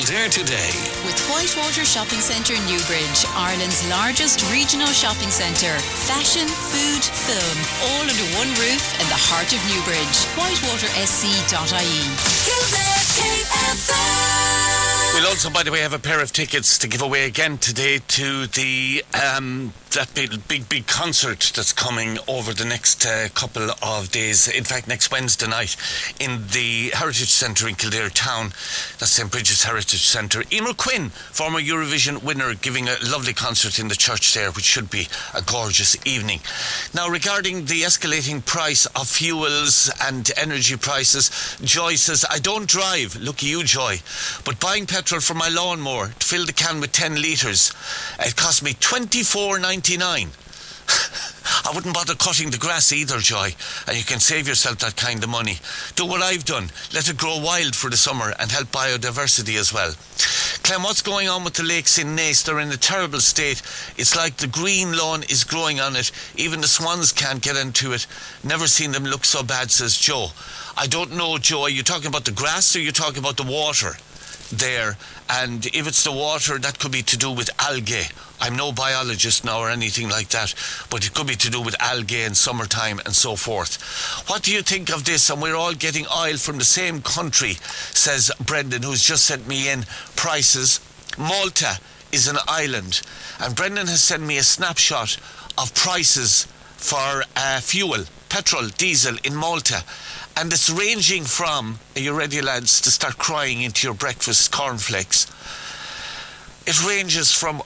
Kildare Today. With Whitewater Shopping Centre Newbridge, Ireland's largest regional shopping centre. Fashion, food, film, all under one roof in the heart of Newbridge. WhitewaterSC.ie. Kildare KFM. We'll also, by the way, have a pair of tickets to give away again today to the that big concert that's coming over the next couple of days. In fact, next Wednesday night in the Heritage Centre in Kildare Town. That's St. Bridget's Heritage Centre. Emer Quinn, former Eurovision winner, giving a lovely concert in the church there, which should be a gorgeous evening. Now, regarding the escalating price of fuels and energy prices, Joy says, I don't drive, lucky you, Joy, but buying petrol for my lawnmower to fill the can with 10 litres, it cost me $24.99. I wouldn't bother cutting the grass either, Joy, and you can save yourself that kind of money. Do what I've done, let it grow wild for the summer and help biodiversity as well. Clem, what's going on with the lakes in Naas? They're in a terrible state. It's like the green lawn is growing on it. Even the swans can't get into it. Never seen them look so bad, says Joe. I don't know, Joe, are you talking about the grass or are you talking about the water there? And if it's the water, that could be to do with algae. I'm no biologist now or anything like that, but it could be to do with algae in summertime and so forth. What do you think of this? And we're all getting oil from the same country, says Brendan, who's just sent me in prices. Malta is an island, and Brendan has sent me a snapshot of prices for fuel, petrol, diesel in Malta. And it's ranging from, are you ready, lads, to start crying into your breakfast cornflakes? It ranges from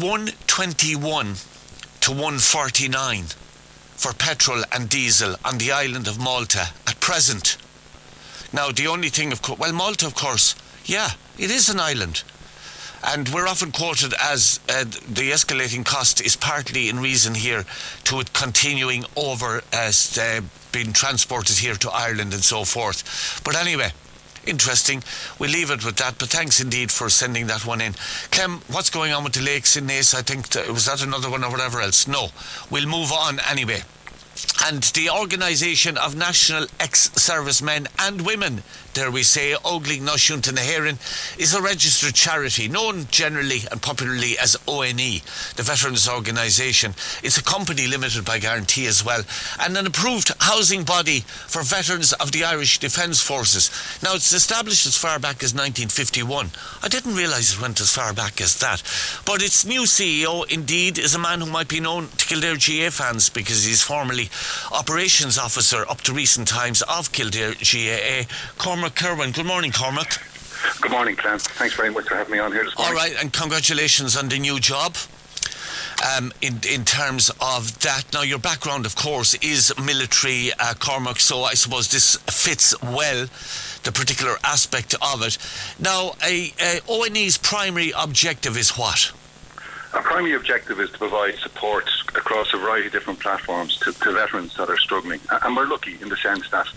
121 to 149 for petrol and diesel on the island of Malta at present. Now, the only thing, of course, well, Malta, of course, yeah, it is an island. And we're often quoted as the escalating cost is partly in reason here to it continuing over as being transported here to Ireland and so forth. But anyway, interesting. We'll leave it with that, but thanks indeed for sending that one in. Clem, what's going on with the lakes in Naas? I think, was that another one or whatever else? No. We'll move on anyway. And the Organisation of National Ex-Servicemen and Women, dare we say, Óglaigh Náisiúnta na hÉireann, is a registered charity known generally and popularly as ONE, the Veterans Organisation. It's a company limited by guarantee as well, and an approved housing body for veterans of the Irish Defence Forces. Now, it's established as far back as 1951. I didn't realise it went as far back as that. But its new CEO, indeed, is a man who might be known to Kildare GA fans because he's formerly Operations Officer up to recent times of Kildare GAA, Cormac Kerwin. Good morning, Cormac. Good morning, Clem. Thanks very much for having me on here this morning. All right, and congratulations on the new job. In terms of that, now your background, of course, is military, Cormac, so I suppose this fits well, the particular aspect of it. Now, ONE's primary objective is what? Our primary objective is to provide support across a variety of different platforms to veterans that are struggling. And we're lucky in the sense that,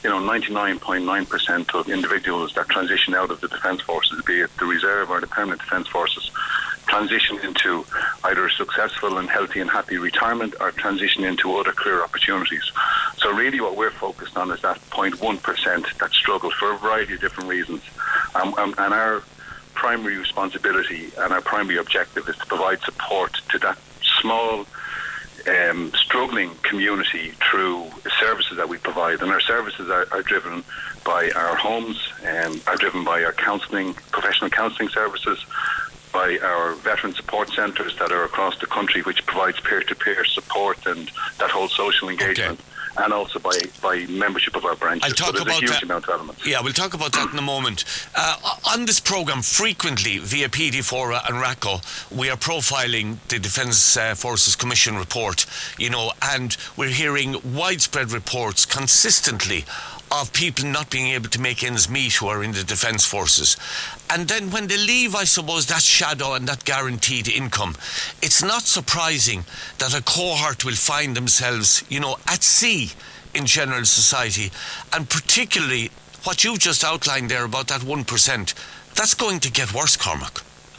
99.9% of individuals that transition out of the Defence Forces, be it the Reserve or the Permanent Defence Forces, transition into either a successful and healthy and happy retirement or transition into other career opportunities. So really what we're focused on is that 0.1% that struggle for a variety of different reasons. And our primary responsibility and our primary objective is to provide support to that small struggling community through services that we provide. And our services are driven by our homes, are driven by our counselling, professional counselling services, by our veteran support centres that are across the country, which provides peer-to-peer support and that whole social engagement. Okay. And also by membership of our branches. I'll talk so there's about a huge that. amount of elements. Yeah, we'll talk about that in a moment. On this programme, frequently via PD Fora and RACO, we are profiling the Defence Forces Commission report, and we're hearing widespread reports consistently of people not being able to make ends meet who are in the Defence Forces. And then when they leave, I suppose, that shadow and that guaranteed income, it's not surprising that a cohort will find themselves, at sea in general society, and particularly what you've just outlined there about that 1%, that's going to get worse, Cormac.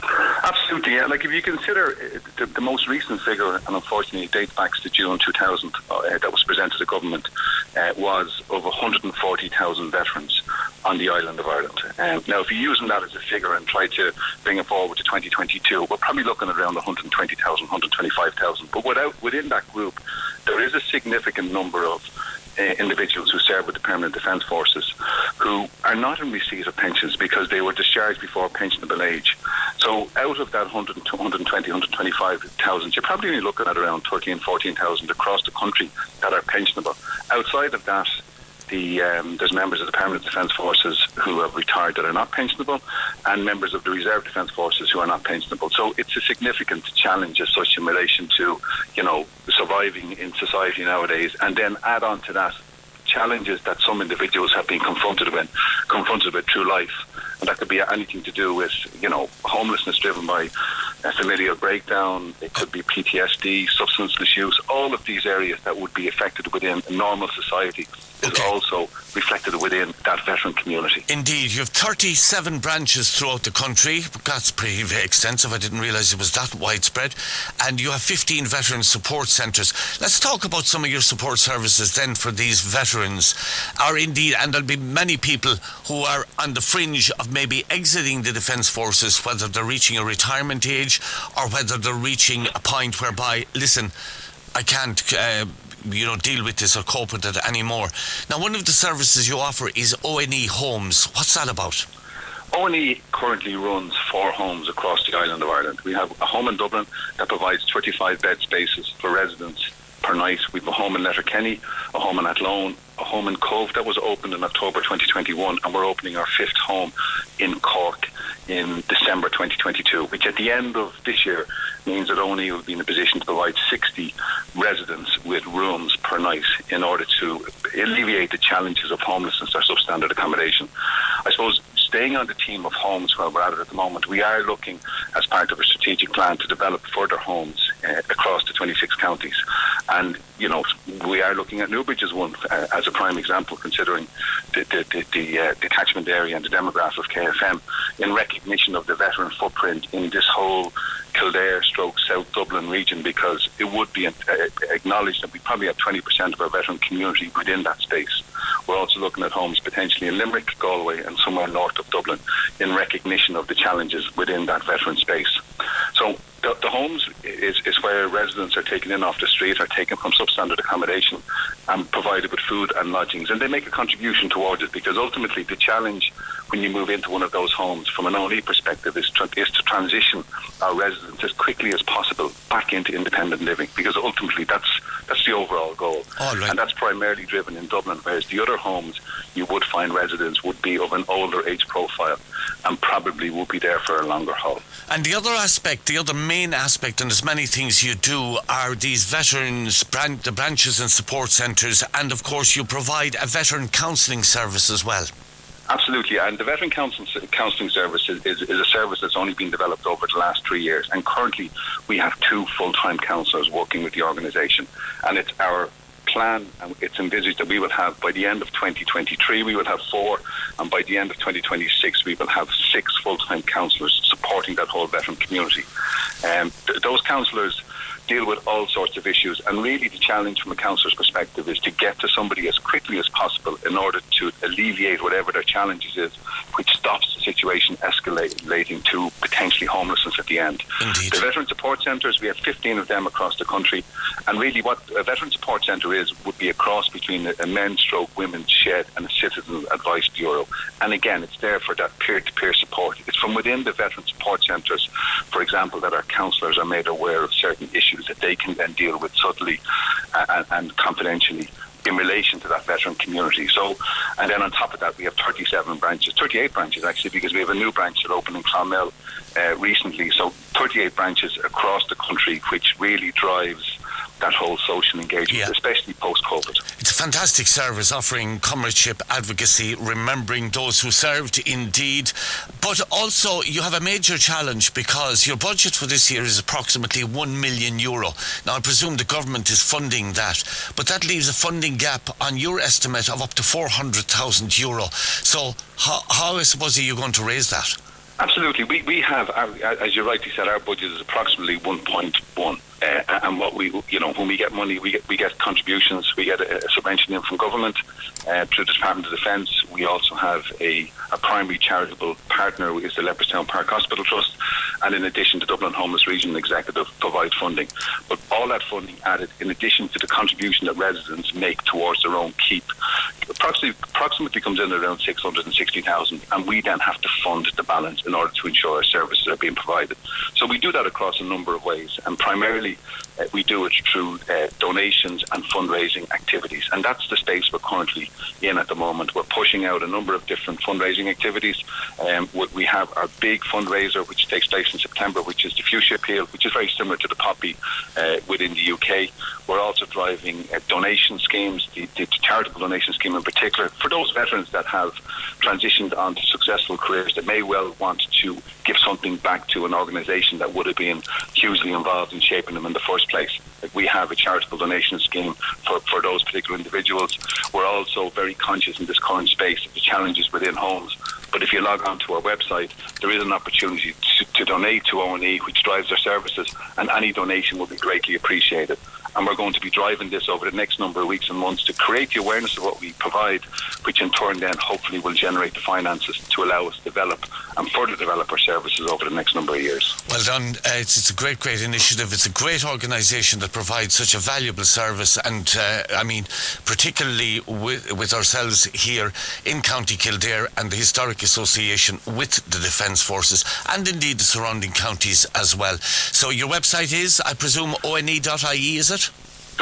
Absolutely, yeah. Like if you consider the most recent figure, and unfortunately it dates back to June 2000, that was presented to government, was of 140,000 veterans on the island of Ireland. Now, if you're using that as a figure and try to bring it forward to 2022, we're probably looking at around 120,000, 125,000. But within that group, there is a significant number of individuals who serve with the Permanent Defence Forces who are not in receipt of pensions because they were discharged before pensionable age. So out of that 120, 125,000, you're probably only looking at around 13,000, 14,000 across the country that are pensionable. Outside of that, there's members of the Permanent Defence Forces who have retired that are not pensionable, and members of the Reserve Defence Forces who are not pensionable. So it's a significant challenge as such in relation to, surviving in society nowadays. And then add on to that challenges that some individuals have been confronted with through life. And that could be anything to do with, homelessness driven by a familial breakdown. It could be PTSD, substance misuse. All of these areas that would be affected within a normal society is also reflected within that veteran community. Indeed, you have 37 branches throughout the country. That's pretty extensive. I didn't realise it was that widespread. And you have 15 veteran support centres. Let's talk about some of your support services then for these veterans. And there'll be many people who are on the fringe of maybe exiting the Defence Forces, whether they're reaching a retirement age or whether they're reaching a point whereby, listen, I can't deal with this or cope with it anymore. Now, one of the services you offer is ONE Homes. What's that about? ONE currently runs 4 homes across the island of Ireland. We have a home in Dublin that provides 35 bed spaces for residents per night. We have a home in Letterkenny, a home in Athlone, a home in Cove that was opened in October 2021, and we're opening our 5th home in Cork in December 2022, which at the end of this year means that ONE will be in a position to provide 60 residents with rooms per night in order to alleviate the challenges of homelessness or substandard accommodation. I suppose staying on the theme of homes where we're at it at the moment, we are looking as part of a strategic plan to develop further homes across the 26 counties. And, we are looking at Newbridge as one as a prime example, considering the catchment area and the demographic of KFM, in recognition of the veteran footprint in this whole Kildare/South Dublin region, because it would be acknowledged that we probably have 20% of our veteran community within that space. We're also looking at homes potentially in Limerick, Galway and somewhere north of Dublin in recognition of the challenges within that veteran space. So the homes is where residents are taken in off the street, are taken from substandard accommodation and provided with food and lodgings. And they make a contribution towards it, because ultimately the challenge when you move into one of those homes from an ONE perspective is to transition our residents as quickly as possible back into independent living, because ultimately that's the overall goal. And that's primarily driven in Dublin, whereas the other homes you would find residents would be of an older age profile and probably would be there for a longer haul. And the other aspect, the other main aspect, and there's many things you do, are these veterans, the branches and support centres, and of course you provide a veteran counselling service as well. Absolutely, and the Veteran Counselling Service is a service that's only been developed over the last 3 years, and currently we have 2 full-time counsellors working with the organisation, and it's our plan, and it's envisaged that we will have, by the end of 2023, we will have 4, and by the end of 2026, we will have 6 full-time counsellors supporting that whole veteran community. Those counsellors deal with all sorts of issues, and really the challenge from a counsellor's perspective is to get to somebody as quickly as possible in order to alleviate whatever their challenges is, which stops the situation escalating to potentially homelessness at the end. Indeed. The Veteran Support Centres, we have 15 of them across the country, and really what a Veteran Support Centre would be a cross between a men's/women's shed and a citizen advice bureau. And again, it's there for that peer-to-peer support. It's from within the Veteran Support Centres, for example, that our counsellors are made aware of certain issues that they can then deal with subtly and confidentially in relation to that veteran community. So, and then on top of that, we have 38 branches actually, because we have a new branch that opened in Clonmel recently. So 38 branches across the country, which really drives that whole social engagement, especially post-COVID. It's a fantastic service, offering comradeship, advocacy, remembering those who served indeed. But also you have a major challenge, because your budget for this year is approximately €1 million. Now I presume the government is funding that, but that leaves a funding gap on your estimate of up to €400,000. So how I suppose are you going to raise that? Absolutely. We have, as you rightly said, our budget is approximately 1.1. And what we, when we get money, we get contributions. We get a subvention in from government through the Department of Defence. We also have a primary charitable partner, which is the Leopardstown Park Hospital Trust, and in addition, the Dublin Homeless Regional Executive provides funding. But all that funding added, in addition to the contribution that residents make towards their own keep, approximately comes in around 660,000, and we then have to fund the balance in order to ensure our services are being provided. So we do that across a number of ways, and primarily we do it through donations and fundraising activities, and that's the space we're currently in at the moment. We're pushing out a number of different fundraising activities. We have our big fundraiser, which takes place in September, which is the Fuchsia Appeal, which is very similar to the Poppy within the UK. We're also driving donation schemes, the charitable donation scheme in particular, for those veterans that have transitioned onto successful careers that may well want to give something back to an organisation that would have been hugely involved in shaping them in the first place. We have a charitable donation scheme for those particular individuals. We're also very conscious in this current space of the challenges within homes. But if you log on to our website, there is an opportunity to donate to O&E, which drives their services, and any donation will be greatly appreciated. And we're going to be driving this over the next number of weeks and months to create the awareness of what we provide, which in turn then hopefully will generate the finances to allow us to develop and further develop our services over the next number of years. Well done. It's a great initiative. It's a great organisation that provides such a valuable service, and particularly with ourselves here in County Kildare and the Historic Association with the Defence Forces, and indeed the surrounding counties as well. So your website is, I presume, one.ie, is it?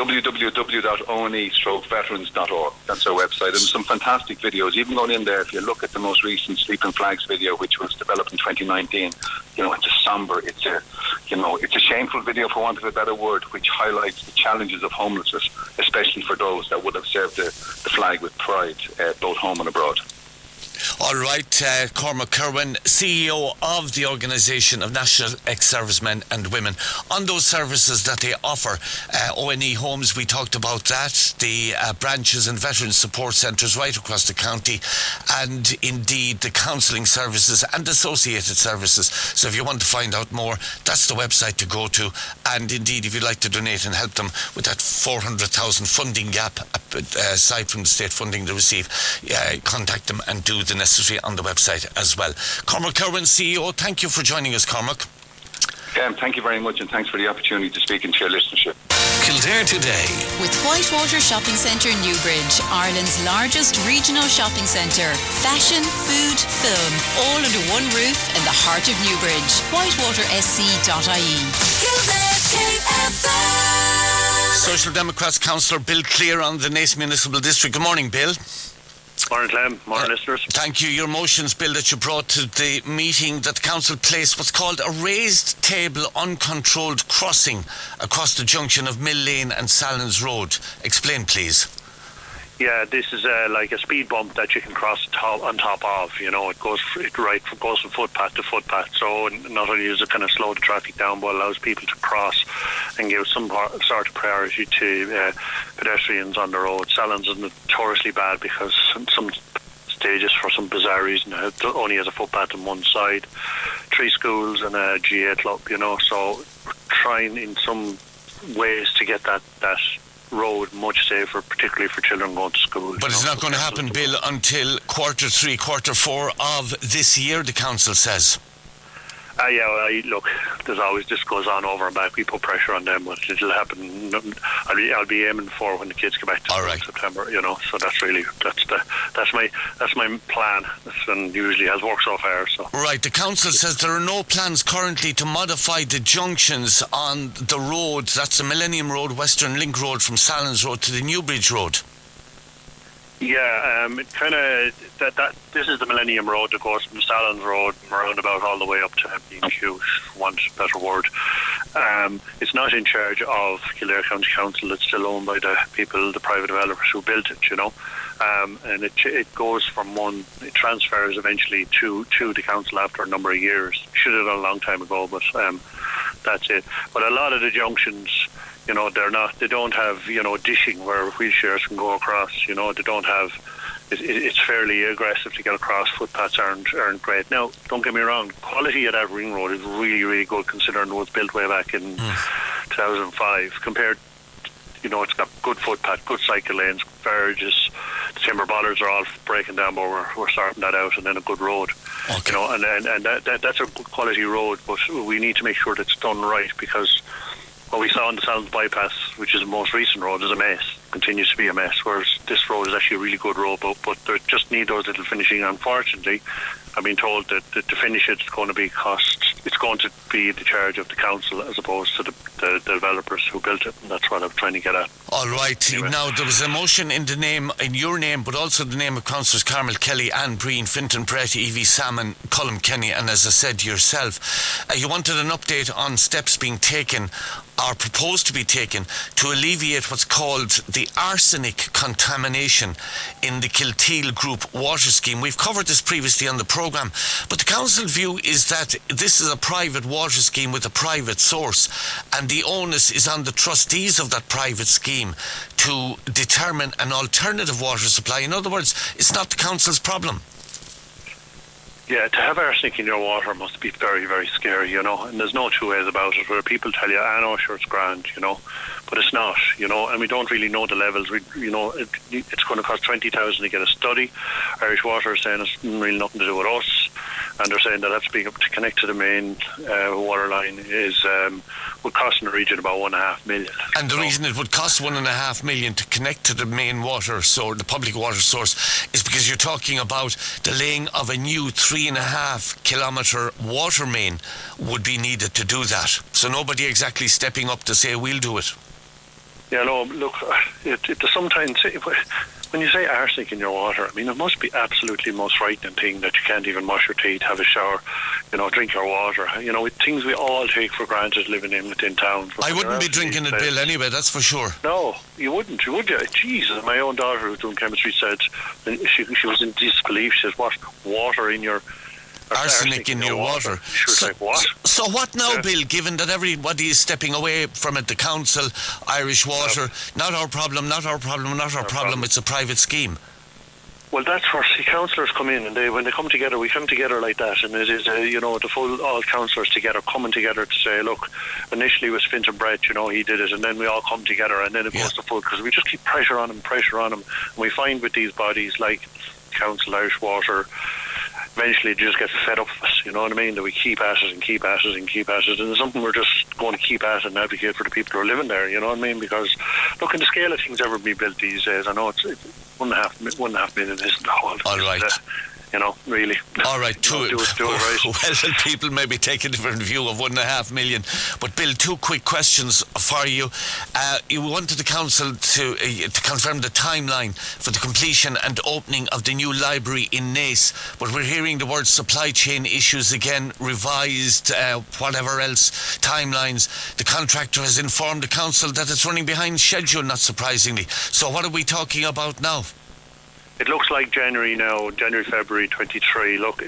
www.one-veterans.org. That's our website, and some fantastic videos. Even going in there, if you look at the most recent Sleeping Flags video, which was developed in 2019, it's a somber, it's a shameful video, for want of a better word, which highlights the challenges of homelessness, especially for those that would have served the flag with pride, both home and abroad. All right, Cormac Kerwin, CEO of the Organisation of National Ex-Servicemen and Women. On those services that they offer, O&E Homes, we talked about that, the branches and veteran support centres right across the county, and indeed the counselling services and associated services. So if you want to find out more, that's the website to go to. And indeed, if you'd like to donate and help them with that 400,000 funding gap, aside from the state funding they receive, contact them and do the necessary on the website as well. Cormac Kerwin, CEO, thank you for joining us, Cormac. Thank you very much, and thanks for the opportunity to speak into your listenership. Kildare Today. With Whitewater Shopping Centre Newbridge, Ireland's largest regional shopping centre. Fashion, food, film, all under one roof in the heart of Newbridge. WhitewaterSC.ie. Kildare KFM. Social Democrats Councillor Bill Clear on the Naas Municipal District. Good morning, Bill. Morning, Clem. Morning, listeners. Thank you. Your motions, Bill, that you brought to the meeting that the council placed what's called a raised table uncontrolled crossing across the junction of Mill Lane and Sallins Road. Explain, please. Yeah, this is like a speed bump that you can cross on top of. It goes from footpath to footpath. So not only does it kind of slow the traffic down, but allows people to cross and give some sort of priority to pedestrians on the road. Sallins is notoriously bad because some stages, for some bizarre reason, it only has a footpath on one side, 3 schools and a GA club. So we're trying in some ways to get that road much safer, particularly for children going to school. But it's not going to happen, Bill, until quarter 4 of this year, the council says. Look, there's always, this goes on over and back. We put pressure on them, but it'll happen. I'll be aiming for when the kids get back to school in September. So that's my plan, and usually has worked so far. So right, the council says there are no plans currently to modify the junctions on the road. That's the Millennium Road, Western Link Road, from Sallins Road to the Newbridge Road. Yeah, it kind of this is the Millennium Road that goes from Sallins Road roundabout all the way up to B&Q, for want of a better word. It's not in charge of Kildare County Council. It's still owned by the people, the private developers who built it. And it goes from one, it transfers eventually to the council after a number of years. Should have done a long time ago, but that's it. But a lot of the junctions, they don't have, dishing where wheelchairs can go across, they don't have it's fairly aggressive to get across. Footpaths aren't great. Now, don't get me wrong, quality of that ring road is really, really good considering it was built way back in 2005. Compared, it's got good footpath, good cycle lanes, verges. The timber bollards are all breaking down, but we're sorting that out, and then a good road. Okay. And that's a good quality road, but we need to make sure that's done right, because what we saw on the Salons bypass, which is the most recent road, is a mess. Continues to be a mess. Whereas this road is actually a really good road, but they just need those little finishing. Unfortunately, I've been told that to finish it's going to be the charge of the council as opposed to the developers who built it, and that's what I'm trying to get at. All right. Anyway. Now, there was a motion in your name, but also the name of Councillors Carmel Kelly, Anne Breen, Fintan Brett, Evie Salmon, Colm Kenny, and as I said yourself, you wanted an update on steps being taken or proposed to be taken to alleviate what's called the arsenic contamination in the Kilteal Group water scheme. We've covered this previously on the programme, but the council view is that this is a private water scheme with a private source, and the onus is on the trustees of that private scheme to determine an alternative water supply. In other words, it's not the council's problem. Yeah, to have arsenic in your water must be very, very scary, and there's no two ways about it, where people tell you, I know, sure, it's grand, but it's not, and we don't really know the levels. It's going to cost 20,000 to get a study. Irish Water is saying it's really nothing to do with us, and they're saying that that's being able to connect to the main water line would cost in the region about 1.5 million. And the reason it would cost 1.5 million to connect to the main water source, the public water source, is because you're talking about the laying of a new 3.5 kilometre water main would be needed to do that. So nobody exactly stepping up to say we'll do it. Yeah, no, look, sometimes when you say arsenic in your water, I mean, it must be absolutely the most frightening thing that you can't even wash your teeth, have a shower, drink your water. Things we all take for granted living within town. I wouldn't be drinking it, Bill, anyway, that's for sure. No, you wouldn't, would you? Jesus, my own daughter who's doing chemistry said, she was in disbelief. She said, what, water in your... Arsenic in your water. So, like, what? So what now, Bill, given that everybody is stepping away from it, the council, Irish Water, not our problem, it's a private scheme? Well, that's where councillors come in, and when they come together, we come together like that, and it is, the full, all councillors together, coming together to say, look, initially it was Fintan Brett, he did it, and then we all come together, and then it goes to full, because we just keep pressure on them, and we find with these bodies like Council, Irish Water, eventually it just gets fed up with us, you know what I mean? That we keep at it, and it's something we're just going to keep at and advocate for the people who are living there, you know what I mean? Because, look, in the scale of things ever be built these days, I know it's 1.5 million isn't the whole. All right. Really. All right, do it right. Well, people maybe take a different view of 1.5 million. But Bill, two quick questions for you. You wanted the council to confirm the timeline for the completion and opening of the new library in Naas, but we're hearing the word supply chain issues again, revised, whatever else, timelines. The contractor has informed the council that it's running behind schedule, not surprisingly. So what are we talking about now? It looks like January, February 23. Look,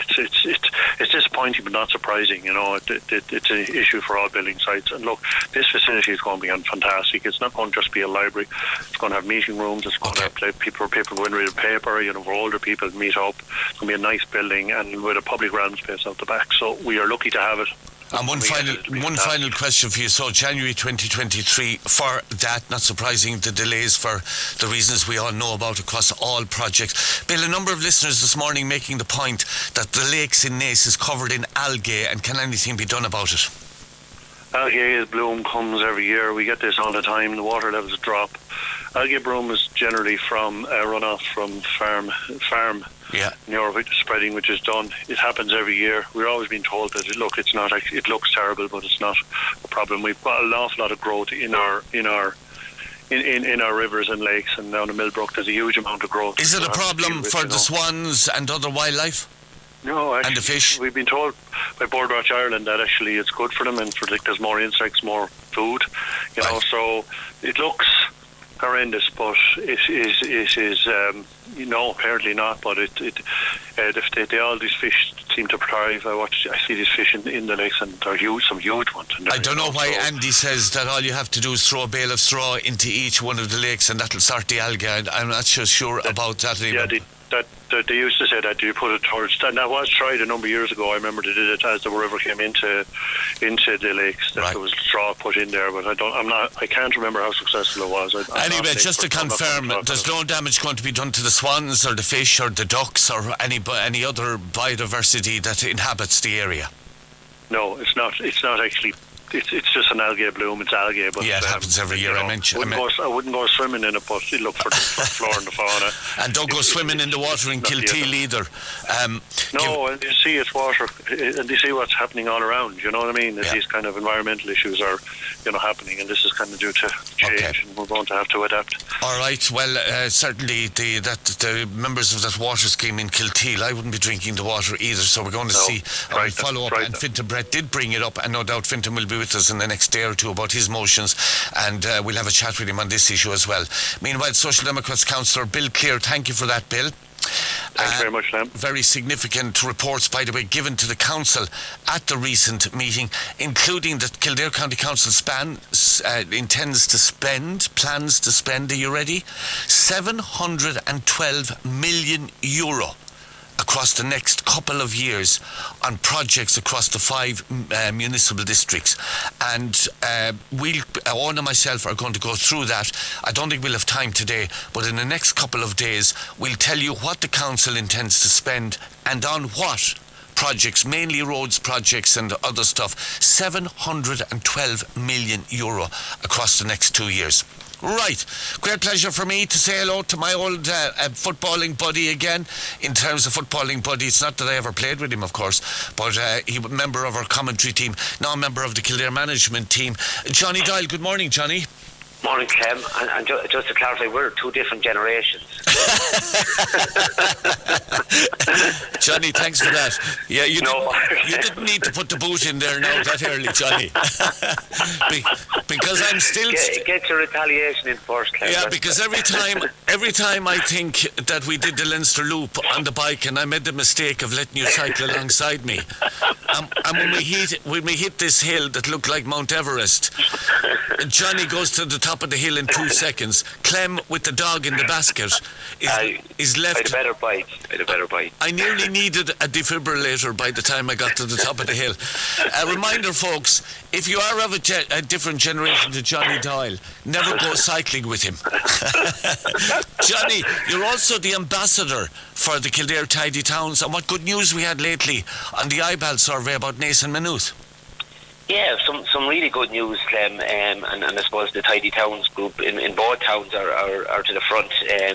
it's disappointing but not surprising. It's an issue for all building sites. And look, this facility is going to be fantastic. It's not going to just be a library. It's going to have meeting rooms. It's going to have people going to read paper. For older people to meet up. It's going to be a nice building and with a public realm space out the back. So we are lucky to have it. And one final question for you. So January 2023, for that, not surprising, the delays for the reasons we all know about across all projects. Bill, a number of listeners this morning making the point that the lakes in Naas is covered in algae, and can anything be done about it? Algae bloom comes every year. We get this all the time. The water levels drop. Algae bloom is generally from runoff from farm. Yeah. Spreading, which is done. It happens every year. We're always being told that it looks terrible, but it's not a problem. We've got an awful lot of growth in our rivers and lakes, and down in Millbrook there's a huge amount of growth. Is it a problem for the swans and other wildlife? No, actually, and the fish? We've been told by Birdwatch Ireland that actually it's good for them, and there's more insects, more food. So it looks horrendous, but it is apparently not. But all these fish seem to thrive. I see these fish in the lakes, and they're huge, some huge ones. I don't know why Andy says that all you have to do is throw a bale of straw into each one of the lakes and that'll sort the algae. I'm not so sure about that either. Yeah, they used to say that you put it towards, and that was tried a number of years ago. I remember they did it as the river came into the lakes. That there was straw put in there, but I can't remember how successful it was. Anyway, just to confirm, there's no damage going to be done to the swans or the fish or the ducks or any other biodiversity that inhabits the area. No, it's not. It's not actually. It's just an algae bloom. It's algae, but yeah, it happens every year. I wouldn't go swimming in it, but you look for the flora and the fauna. And don't go swimming in the water in Kilteel either. And you see it's water, and you see what's happening all around. You know what I mean? These kind of environmental issues are, happening, and this is kind of due to change, and we're going to have to adapt. All right. Well, certainly the members of that water scheme in Kilteel, I wouldn't be drinking the water either. So we're going to see. We'll follow up. And Fintan Brett did bring it up, and no doubt Fintan will be with us in the next day or two about his motions, and we'll have a chat with him on this issue as well. Meanwhile, Social Democrats Councillor Bill Clear, thank you for that, Bill. Thanks very much, Liam. Very significant reports, by the way, given to the council at the recent meeting, including that Kildare County Council plans to spend, are you ready? €712 million across the next couple of years on projects across the 5 municipal districts, and Owen and myself are going to go through that. I don't think we'll have time today, but in the next couple of days we'll tell you what the council intends to spend and on what projects, mainly roads projects and other stuff. €712 million across the next 2 years. Right, great pleasure for me to say hello to my old footballing buddy again. In terms of footballing buddy, it's not that I ever played with him, of course, but he was a member of our commentary team, now a member of the Kildare management team. Johnny Doyle, good morning, Johnny. Morning, Clem. And just to clarify, we're 2 different generations. Johnny, thanks for that. Yeah, you didn't need to put the boot in there now that early, Johnny. Because I'm still... Get your retaliation in first, Clem. Yeah, because every time I think that we did the Leinster Loop on the bike and I made the mistake of letting you cycle alongside me, and when we hit this hill that looked like Mount Everest, Johnny goes to the top of the hill in 2 seconds. Clem, with the dog in the basket, is left. I had a better bite. I nearly needed a defibrillator by the time I got to the top of the hill. A reminder, folks, if you are of a different generation to Johnny Doyle, never go cycling with him. Johnny, you're also the ambassador for the Kildare Tidy Towns, and what good news we had lately on the IBAL survey about Naas and Maynooth. Yeah, some really good news, Clem, and I suppose the Tidy Towns group in both towns are to the front.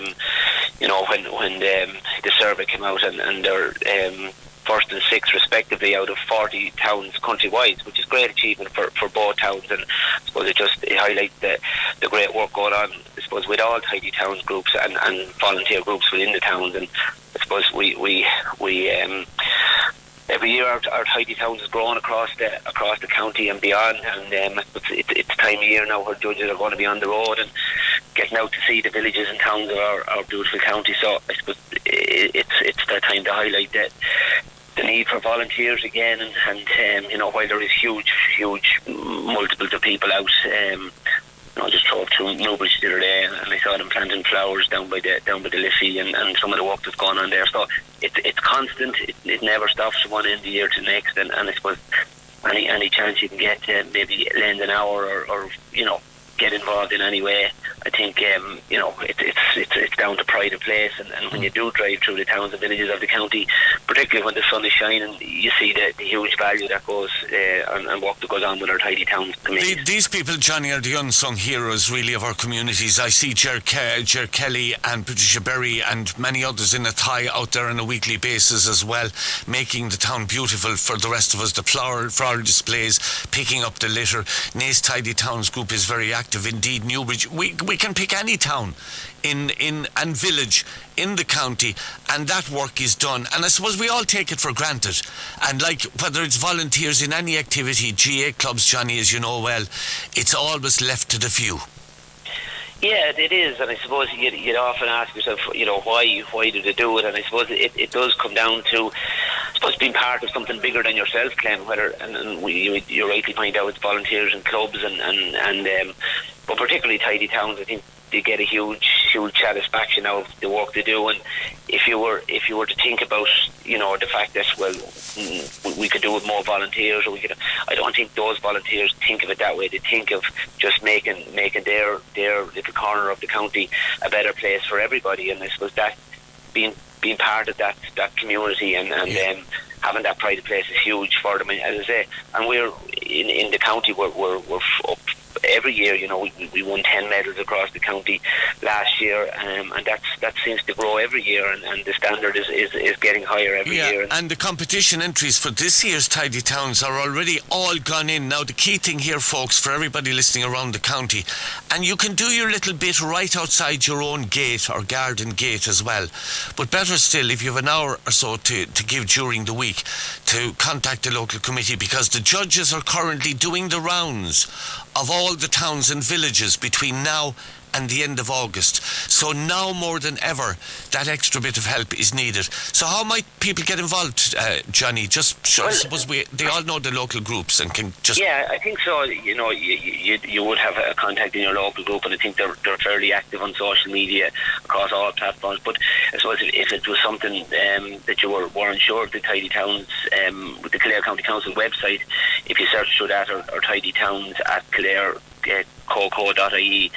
When the survey came out, and they're first and sixth respectively out of 40 towns countrywide, which is great achievement for both towns, and I suppose it highlights the great work going on, I suppose, with all Tidy Towns groups and volunteer groups within the towns. And I suppose we every year our Tidy Towns has grown across the county and beyond, and it's time of year now where judges are going to be on the road and getting out to see the villages and towns of our beautiful county. So I suppose it's that time to highlight the need for volunteers again, and while there is huge multiples of people out, I just drove through Newbridge the other day and I saw them planting flowers down by the Liffey and some of the work that's going on there. So it's constant. It never stops from one end of the year to the next, and I suppose any chance you can get to maybe lend an hour or get involved in any way, I think it's down to pride of place, and when you do drive through the towns and villages of the county, particularly when the sun is shining, you see the huge value that goes and work that goes on with our Tidy Towns communities. These people, Johnny, are the unsung heroes really of our communities. I see Ger Kelly and Patricia Berry and many others in Athy out there on a weekly basis as well, making the town beautiful for the rest of us. The floral displays, picking up the litter. Naas Tidy Towns group is very active indeed. Newbridge, we can pick any town and village in the county, and that work is done, and I suppose we all take it for granted. And like whether it's volunteers in any activity, GA clubs, Johnny, as you know well, it's always left to the few. Yeah, it is, and I suppose you'd often ask yourself, why do they do it? And I suppose it does come down to, I suppose, being part of something bigger than yourself, Clem. Whether you rightly point out it's volunteers and clubs, but particularly Tidy Towns, I think they get a huge satisfaction out of the work they do. And if you were to think about, the fact that, well, we could do with more volunteers, or I don't think those volunteers think of it that way. They think of just making their little corner of the county a better place for everybody. And I suppose that being part of that community and having that pride of place is huge for them. And as I say, and we're in the county, we're up every year. We won 10 medals across the county last year, and that seems to grow every year, and the standard is getting higher every year. And the competition entries for this year's Tidy Towns are already all gone in. Now the key thing here, folks, for everybody listening around the county, and you can do your little bit right outside your own gate or garden gate as well, but better still, if you have an hour or so to give during the week, to contact the local committee, because the judges are currently doing the rounds of all the towns and villages between now and the end of August. So now more than ever, that extra bit of help is needed. So how might people get involved, Johnny? I suppose they all know the local groups and can just... Yeah, I think so. You would have a contact in your local group, and I think they're fairly active on social media across all platforms. But I suppose if it was something that you were unsure of, the Tidy Towns, with the Kildare County Council website, if you search through that, or Tidy Towns at Kildare, coco.ie.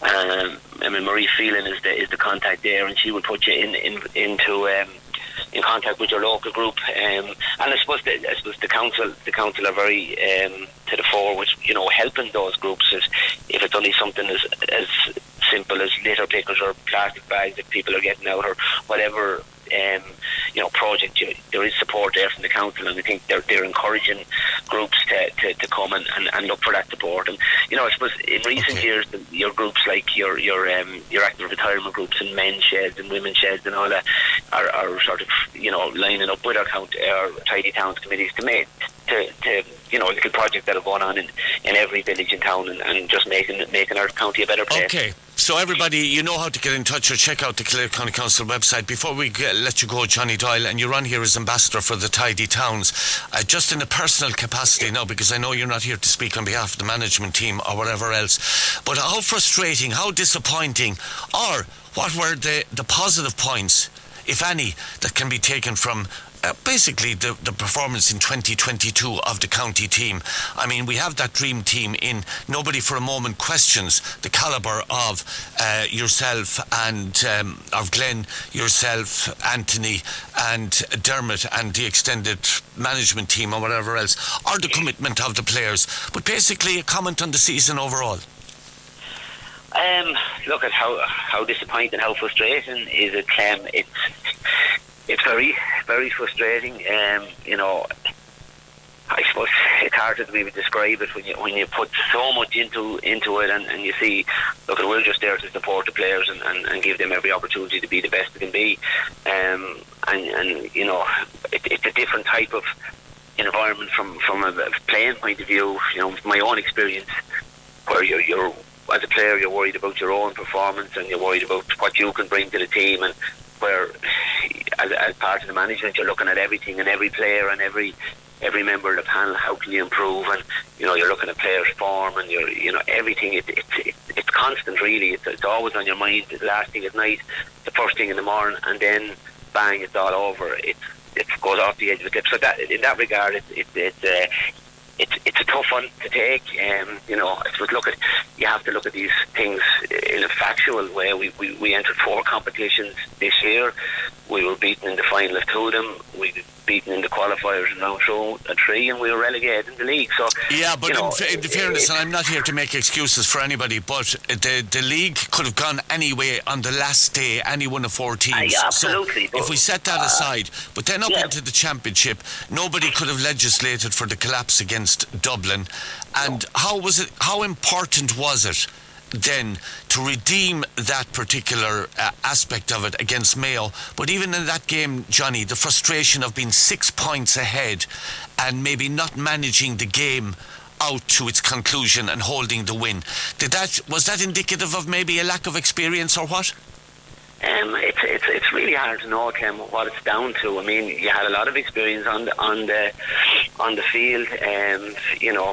Marie Phelan is the contact there, and she will put you in contact with your local group. And I suppose the council are very to the fore with helping those groups. If it's only something as simple as litter pickers or plastic bags that people are getting out, or whatever project, there is support there from the council, and I think they're encouraging groups to come and look for that support. And I suppose in recent years, your groups like your active retirement groups and men's sheds and women's sheds and all that are sort of lining up with our Tidy Towns committees to make little projects that are going on in every village and town, and just making our county a better place. Okay. So everybody, you know how to get in touch or check out the Kildare County Council website. Before we let you go, Johnny Doyle, and you're on here as ambassador for the Tidy Towns, just in a personal capacity now, because I know you're not here to speak on behalf of the management team or whatever else, but how frustrating, how disappointing, or what were the positive points, if any, that can be taken from basically the performance in 2022 of the county team? I mean, we have that dream team in. Nobody for a moment questions the calibre of yourself and of Glenn, yourself, Anthony and Dermot and the extended management team or whatever else, or the commitment of the players. But basically a comment on the season overall. Look at how disappointing, how frustrating is it, Clem. It's very, very frustrating. I suppose it's hard to maybe describe it when you put so much into it, and you see, look, we're just there to support the players and give them every opportunity to be the best they can be. It's a different type of environment from a playing point of view. My own experience, where you're as a player, you're worried about your own performance and you're worried about what you can bring to the team, and where as part of the management you're looking at everything and every player and every member of the panel. How can you improve? And you're looking at players' form, and everything. It's constant, really. It's always on your mind. The last thing at night, the first thing in the morning, and then bang, it's all over. It goes off the edge of the cliff. So that in that regard, it's a tough one to take. I suppose you have to look at these things in a factual way. We entered 4 competitions this year. We were beaten in the final of 2 of them. We were beaten in the qualifiers in round 3, and we were relegated in the league. So yeah, but in fairness, and I'm not here to make excuses for anybody, but the league could have gone anyway on the last day, any one of 4 teams. Absolutely. So if we set that aside, but then up into the championship, nobody could have legislated for the collapse against Dublin. And how important was it then to redeem that particular aspect of it against Mayo? But even in that game, Johnny, the frustration of being 6 points ahead and maybe not managing the game out to its conclusion and holding the win. Was that indicative of maybe a lack of experience or what? It's really hard to know, Ken, what it's down to. I mean, you had a lot of experience on the field. You know,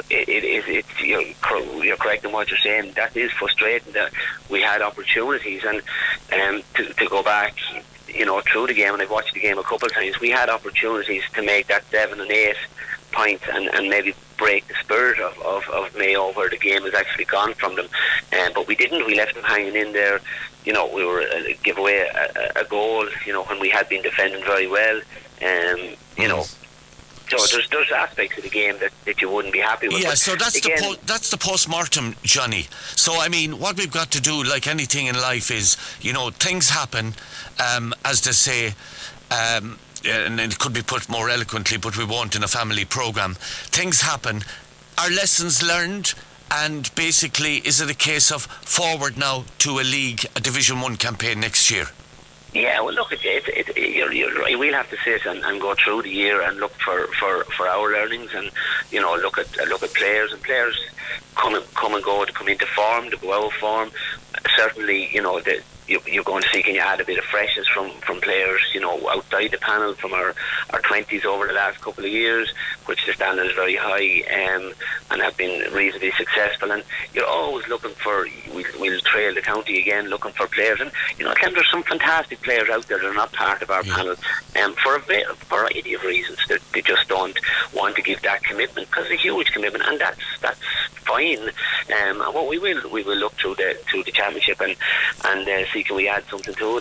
you're correct in what you're saying. That is frustrating that we had opportunities, and to go back, you know, through the game, and I've watched the game a couple of times, we had opportunities to make that 7 and 8 points and maybe break the spirit of Mayo, where the game has actually gone from them. But we didn't. We left them hanging in there. You know, we were give away a goal, you know, when we had been defending very well. You know, so there's aspects of the game that you wouldn't be happy with. Yeah, but so that's again, that's the post-mortem, Johnny. So, I mean, what we've got to do, like anything in life, is, you know, things happen, as they say, and it could be put more eloquently, but we won't in a family programme. Things happen. Are lessons learned? And basically, is it a case of forward now to a Division 1 campaign next year? Yeah, well, look, you're right. We'll have to sit and go through the year and look for our learnings, and, you know, look at players, and players come and go, to come into form, to go out of form. Certainly, you know, you're going to see, can you add a bit of freshness from players, you know, outside the panel, from our 20s over the last couple of years, which the standard is very high, and have been reasonably successful. And you're always looking for, we'll trail the county again, looking for players. And, you know, there's some fantastic players out there that are not part of our panel, for a variety of reasons. They just don't want to give that commitment, because it's a huge commitment, and that's fine. And what we will look through the championship and see, can we add something to it.